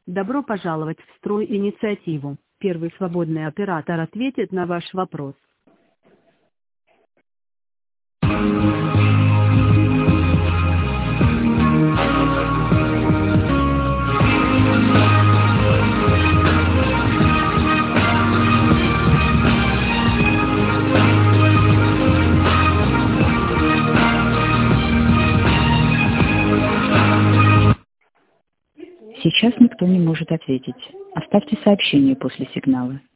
Добро пожаловать в стройинициативу. Первый свободный оператор ответит на ваш вопрос. Сейчас никто не может ответить. Оставьте сообщение после сигнала.